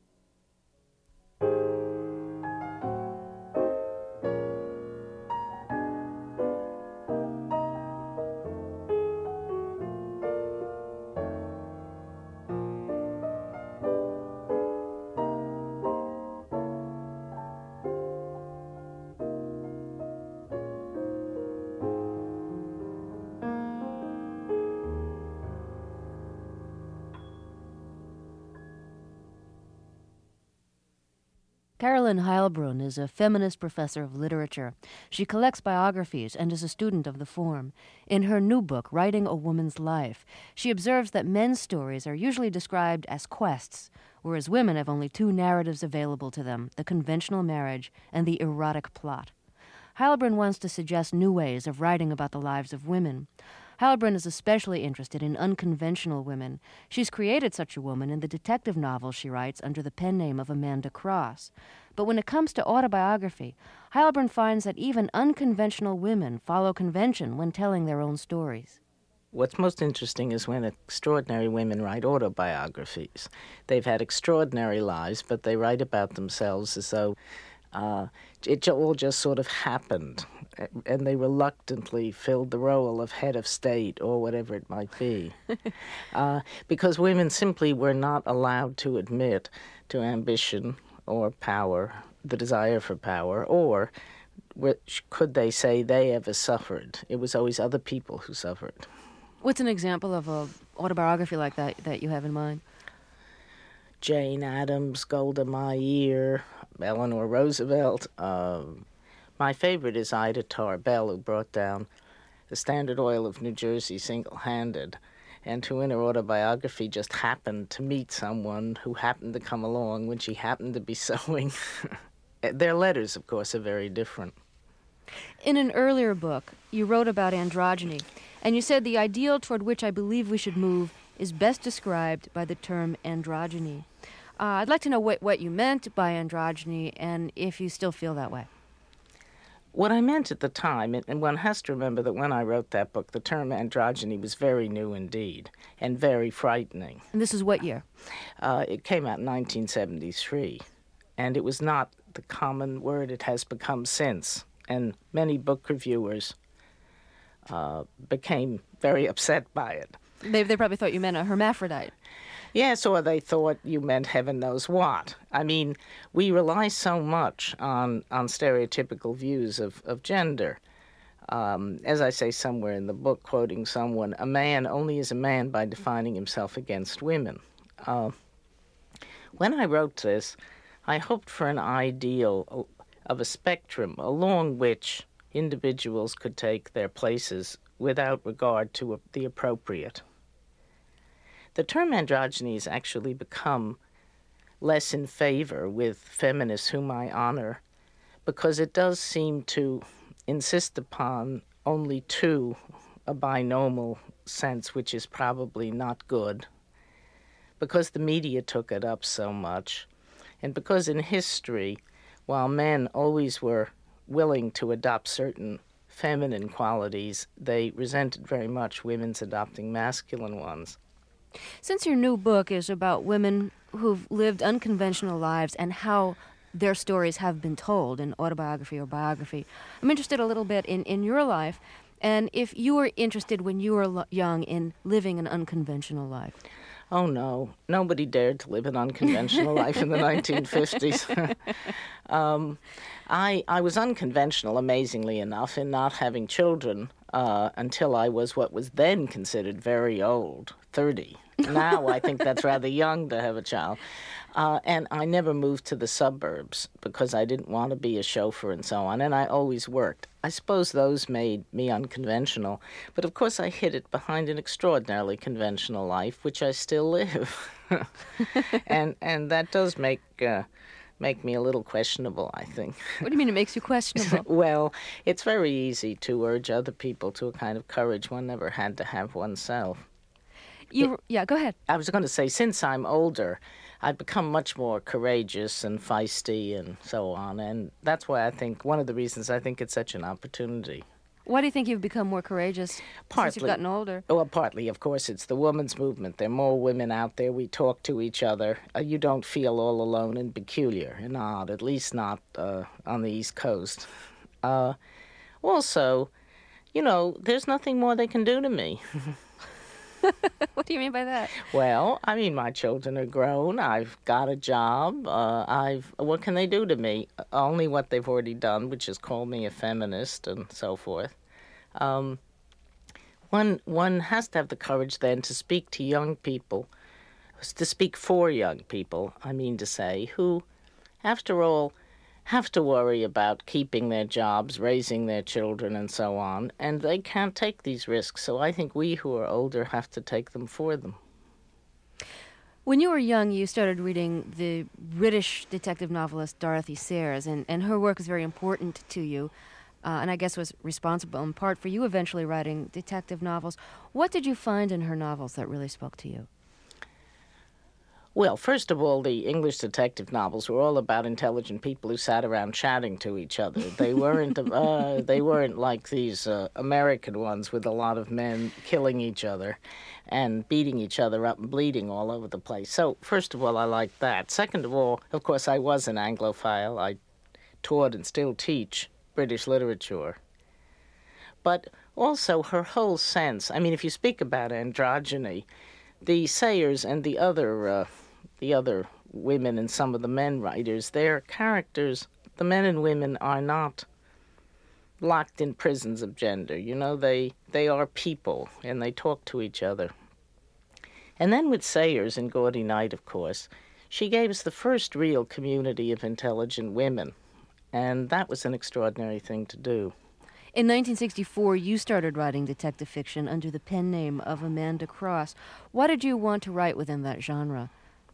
Carolyn Heilbrunn is a feminist professor of literature. She collects biographies and is a student of the form. In her new book, Writing a Woman's Life, she observes that men's stories are usually described as quests, whereas women have only two narratives available to them, the conventional marriage and the erotic plot. Heilbrunn wants to suggest new ways of writing about the lives of women. Heilbrunn is especially interested in unconventional women. She's created such a woman in the detective novels she writes under the pen name of Amanda Cross. But when it comes to autobiography, Heilbrunn finds that even unconventional women follow convention when telling their own stories. What's most interesting is when extraordinary women write autobiographies. They've had extraordinary lives, but they write about themselves as though uh, it all just sort of happened, and they reluctantly filled the role of head of state or whatever it might be. uh, because women simply were not allowed to admit to ambition or power, the desire for power, or which could they say they ever suffered. It was always other people who suffered. What's an example of an autobiography like that that you have in mind? Jane Addams, Golda Meir, Eleanor Roosevelt. Um, my favorite is Ida Tarbell, who brought down the Standard Oil of New Jersey single-handed, and who in her autobiography just happened to meet someone who happened to come along when she happened to be sewing. Their letters, of course, are very different. In an earlier book, you wrote about androgyny, and you said the ideal toward which I believe we should move is best described by the term androgyny. Uh, I'd like to know what, what you meant by androgyny and if you still feel that way. What I meant at the time, and one has to remember that when I wrote that book, the term androgyny was very new indeed and very frightening. And this is what year? Uh, it came out in nineteen seventy-three, and it was not the common word it has become since. And many book reviewers uh, became very upset by it. They, they probably thought you meant a hermaphrodite. Yes, or they thought you meant heaven knows what. I mean, we rely so much on, on stereotypical views of, of gender. Um, as I say somewhere in the book, quoting someone, a man only is a man by defining himself against women. Uh, when I wrote this, I hoped for an ideal of a spectrum along which individuals could take their places without regard to the appropriate. The term androgyny has actually become less in favor with feminists whom I honor because it does seem to insist upon only two, a binomial sense, which is probably not good, because the media took it up so much, and because in history, while men always were willing to adopt certain feminine qualities, they resented very much women's adopting masculine ones. Since your new book is about women who've lived unconventional lives and how their stories have been told in autobiography or biography, I'm interested a little bit in, in your life and if you were interested when you were young in living an unconventional life. Oh, no. Nobody dared to live an unconventional life in the nineteen fifties. um, I, I was unconventional, amazingly enough, in not having children uh, until I was what was then considered very old, thirty. Now I think that's rather young to have a child. Uh, and I never moved to the suburbs because I didn't want to be a chauffeur and so on, and I always worked. I suppose those made me unconventional, but of course I hid it behind an extraordinarily conventional life, which I still live. and and that does make uh, make me a little questionable, I think. What do you mean it makes you questionable? Well, it's very easy to urge other people to a kind of courage one never had to have oneself. You, yeah, go ahead. I was going to say, since I'm older, I've become much more courageous and feisty and so on, and that's why I think, one of the reasons I think it's such an opportunity. Why do you think you've become more courageous Partly, since you've gotten older? Well, partly, of course, it's the women's movement. There are more women out there. We talk to each other. Uh, you don't feel all alone and peculiar and odd, at least not uh, on the East Coast. Uh, also, you know, there's nothing more they can do to me. What do you mean by that? Well, I mean, my children are grown. I've got a job. Uh, I've what can they do to me? Only what they've already done, which is call me a feminist and so forth. Um, one one has to have the courage then to speak to young people, to speak for young people, I mean to say, who, after all, have to worry about keeping their jobs, raising their children, and so on, and they can't take these risks. So I think we who are older have to take them for them. When you were young, you started reading the British detective novelist Dorothy Sayers, and, and her work was very important to you, uh, and I guess was responsible in part for you eventually writing detective novels. What did you find in her novels that really spoke to you? Well, first of all, the English detective novels were all about intelligent people who sat around chatting to each other. They weren't uh, they weren't like these uh, American ones with a lot of men killing each other and beating each other up and bleeding all over the place. So, first of all, I liked that. Second of all, of course, I was an Anglophile. I taught and still teach British literature. But also her whole sense, I mean, if you speak about androgyny, the Sayers and the other uh, the other women and some of the men writers, their characters, the men and women, are not locked in prisons of gender. You know, they they are people, and they talk to each other. And then with Sayers and Gaudy Night, of course, she gave us the first real community of intelligent women, and that was an extraordinary thing to do. In nineteen sixty-four, you started writing detective fiction under the pen name of Amanda Cross. Why did you want to write within that genre?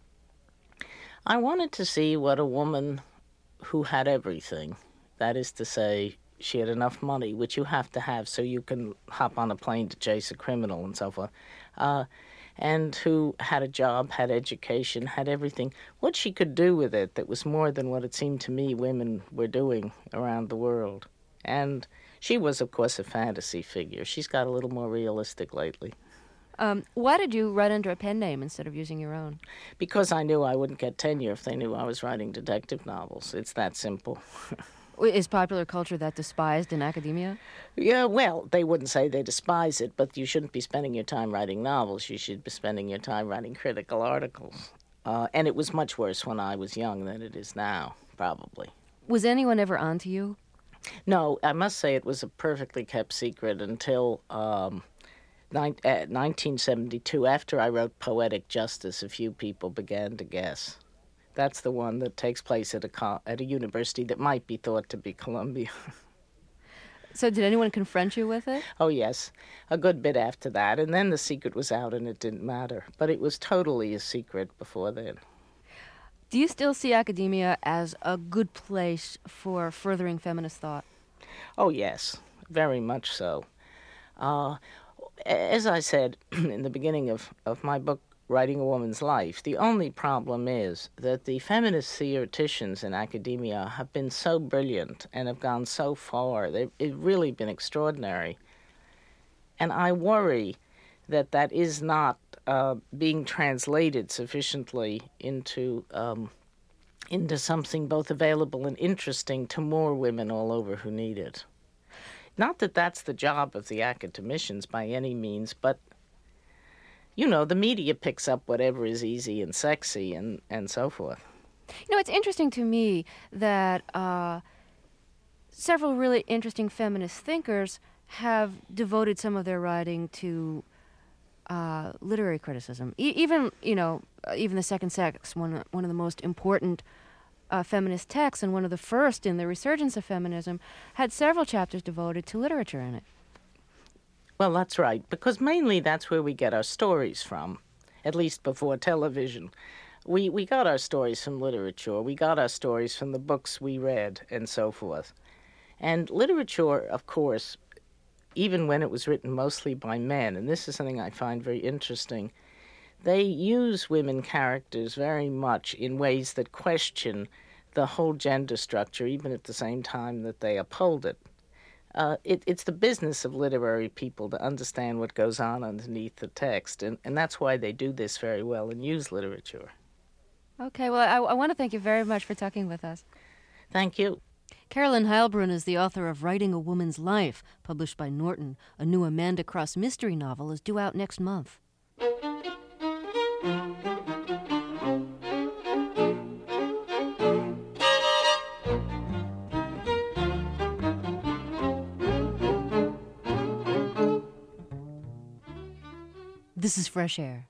I wanted to see what a woman who had everything, that is to say, she had enough money, which you have to have so you can hop on a plane to chase a criminal and so forth, uh, and who had a job, had education, had everything, what she could do with it that was more than what it seemed to me women were doing around the world. And she was, of course, a fantasy figure. She's got a little more realistic lately. Um, why did you write under a pen name instead of using your own? Because I knew I wouldn't get tenure if they knew I was writing detective novels. It's that simple. Is popular culture that despised in academia? Yeah, well, they wouldn't say they despise it, but you shouldn't be spending your time writing novels. You should be spending your time writing critical articles. Uh, and it was much worse when I was young than it is now, probably. Was anyone ever on to you? No, I must say it was a perfectly kept secret until um, ni- uh, nineteen seventy-two. After I wrote Poetic Justice, a few people began to guess. That's the one that takes place at a co- at a university that might be thought to be Columbia. So did anyone confront you with it? Oh, yes, a good bit after that. And then the secret was out and it didn't matter. But it was totally a secret before then. Do you still see academia as a good place for furthering feminist thought? Oh, yes, very much so. Uh, as I said in the beginning of, of my book, Writing a Woman's Life, the only problem is that the feminist theoreticians in academia have been so brilliant and have gone so far. They've it's really been extraordinary. And I worry that that is not uh, being translated sufficiently into um, into something both available and interesting to more women all over who need it. Not that that's the job of the academicians by any means, but you know, the media picks up whatever is easy and sexy and, and so forth. You know, it's interesting to me that uh, several really interesting feminist thinkers have devoted some of their writing to uh, literary criticism. E- even, you know, even The Second Sex, one, one of the most important uh, feminist texts and one of the first in the resurgence of feminism, had several chapters devoted to literature in it. Well, that's right, because mainly that's where we get our stories from, at least before television. We we got our stories from literature. We got our stories from the books we read and so forth. And literature, of course, even when it was written mostly by men, and this is something I find very interesting, they use women characters very much in ways that question the whole gender structure, even at the same time that they uphold it. Uh, it it's the business of literary people to understand what goes on underneath the text, and, and that's why they do this very well and use literature. Okay, well, I, I want to thank you very much for talking with us. Thank you. Carolyn Heilbrunn is the author of Writing a Woman's Life, published by Norton. A new Amanda Cross mystery novel is due out next month. This is Fresh Air.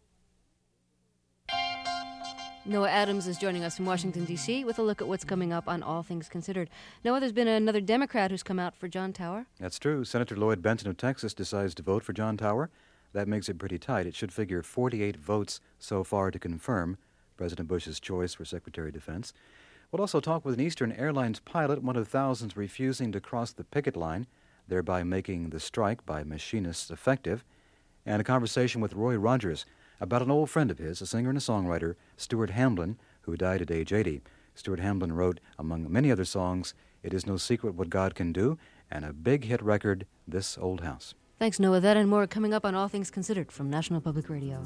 Noah Adams is joining us from Washington, D C with a look at what's coming up on All Things Considered. Noah, there's been another Democrat who's come out for John Tower. That's true. Senator Lloyd Benton of Texas decides to vote for John Tower. That makes it pretty tight. It should figure forty-eight votes so far to confirm President Bush's choice for Secretary of Defense. We'll also talk with an Eastern Airlines pilot, one of thousands refusing to cross the picket line, thereby making the strike by machinists effective, and a conversation with Roy Rogers about an old friend of his, a singer and a songwriter, Stuart Hamblin, who died at age eighty. Stuart Hamblin wrote, among many other songs, It Is No Secret What God Can Do, and a big hit record, This Old House. Thanks, Noah. That and more coming up on All Things Considered from National Public Radio.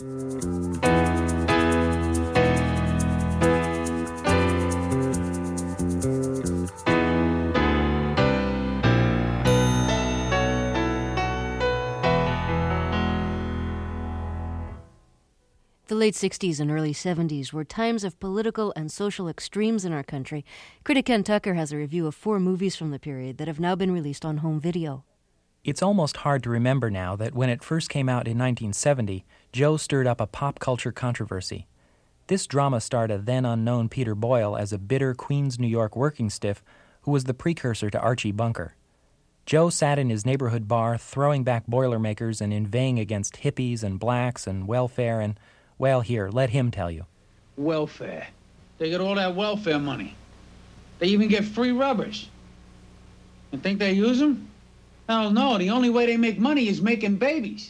The late sixties and early seventies were times of political and social extremes in our country. Critic Ken Tucker has a review of four movies from the period that have now been released on home video. It's almost hard to remember now that when it first came out in nineteen seventy, Joe stirred up a pop culture controversy. This drama starred a then-unknown Peter Boyle as a bitter Queens, New York working stiff who was the precursor to Archie Bunker. Joe sat in his neighborhood bar throwing back Boilermakers and inveighing against hippies and blacks and welfare and, well, here, let him tell you. Welfare. They get all that welfare money. They even get free rubbers. You think they use them? Hell no, the only way they make money is making babies.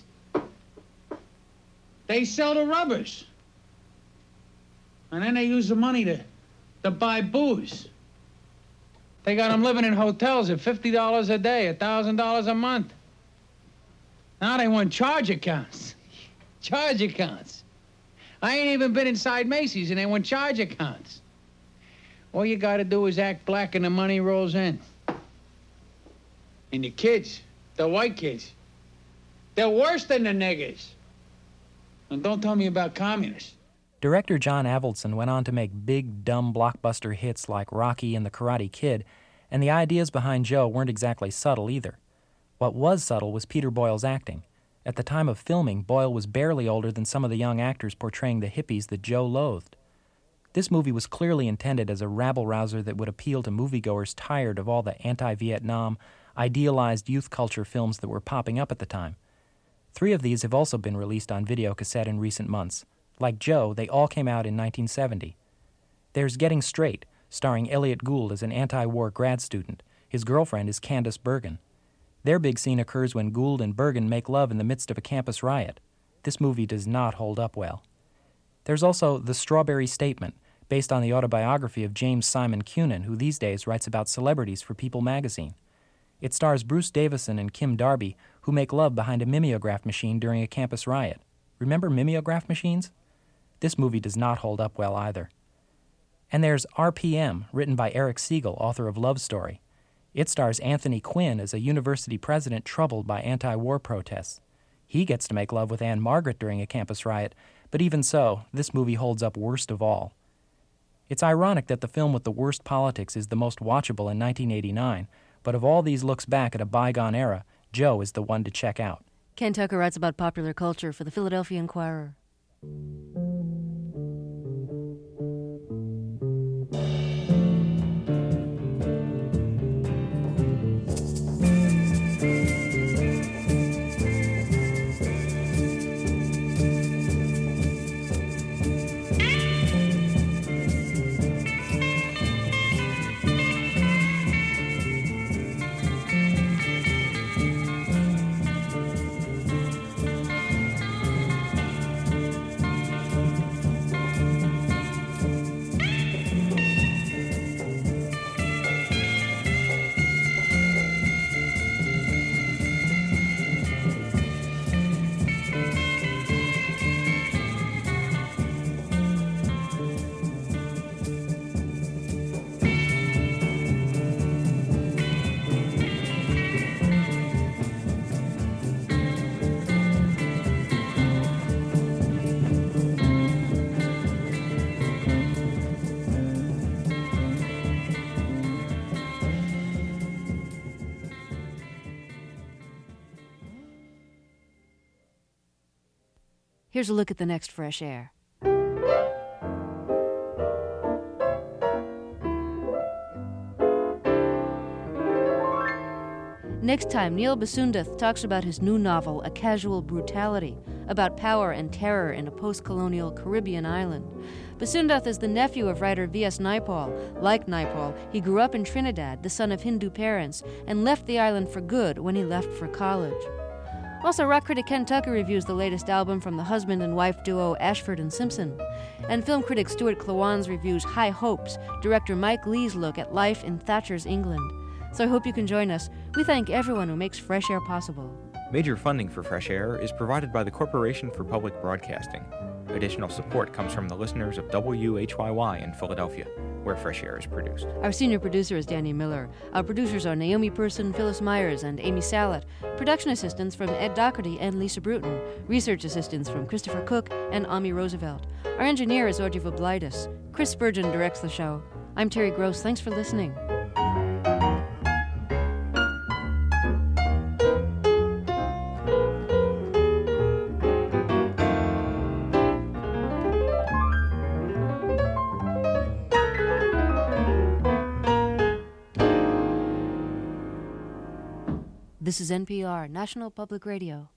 They sell the rubbers. And then they use the money to, to buy booze. They got them living in hotels at fifty dollars a day, one thousand dollars a month. Now they want charge accounts. Charge accounts. I ain't even been inside Macy's and they want charge accounts. All you gotta do is act black and the money rolls in. And the kids, the white kids, they're worse than the niggers. And don't tell me about communists. Director John Avildsen went on to make big, dumb blockbuster hits like Rocky and The Karate Kid, and the ideas behind Joe weren't exactly subtle either. What was subtle was Peter Boyle's acting. At the time of filming, Boyle was barely older than some of the young actors portraying the hippies that Joe loathed. This movie was clearly intended as a rabble-rouser that would appeal to moviegoers tired of all the anti-Vietnam, idealized youth culture films that were popping up at the time. Three of these have also been released on videocassette in recent months. Like Joe, they all came out in nineteen seventy. There's Getting Straight, starring Elliot Gould as an anti-war grad student. His girlfriend is Candace Bergen. Their big scene occurs when Gould and Bergen make love in the midst of a campus riot. This movie does not hold up well. There's also The Strawberry Statement, based on the autobiography of James Simon Cunin, who these days writes about celebrities for People magazine. It stars Bruce Davison and Kim Darby, who make love behind a mimeograph machine during a campus riot. Remember mimeograph machines? This movie does not hold up well either. And there's R P M, written by Eric Siegel, author of Love Story. It stars Anthony Quinn as a university president troubled by anti-war protests. He gets to make love with Anne Margaret during a campus riot, but even so, this movie holds up worst of all. It's ironic that the film with the worst politics is the most watchable in nineteen eighty-nine, but of all these looks back at a bygone era, Joe is the one to check out. Ken Tucker writes about popular culture for the Philadelphia Inquirer. Here's a look at the next Fresh Air. Next time, Neil Basundath talks about his new novel, A Casual Brutality, about power and terror in a post-colonial Caribbean island. Basundath is the nephew of writer V S Naipaul. Like Naipaul, he grew up in Trinidad, the son of Hindu parents, and left the island for good when he left for college. Also, rock critic Ken Tucker reviews the latest album from the husband and wife duo Ashford and Simpson. And film critic Stuart Klawans reviews High Hopes, director Mike Lee's look at life in Thatcher's England. So I hope you can join us. We thank everyone who makes Fresh Air possible. Major funding for Fresh Air is provided by the Corporation for Public Broadcasting. Additional support comes from the listeners of W H Y Y in Philadelphia, where Fresh Air is produced. Our senior producer is Danny Miller. Our producers are Naomi Person, Phyllis Myers, and Amy Sallet. Production assistants from Ed Doherty and Lisa Bruton. Research assistants from Christopher Cook and Ami Roosevelt. Our engineer is Audrey Voblaitis. Chris Spurgeon directs the show. I'm Terry Gross. Thanks for listening. This is N P R, National Public Radio.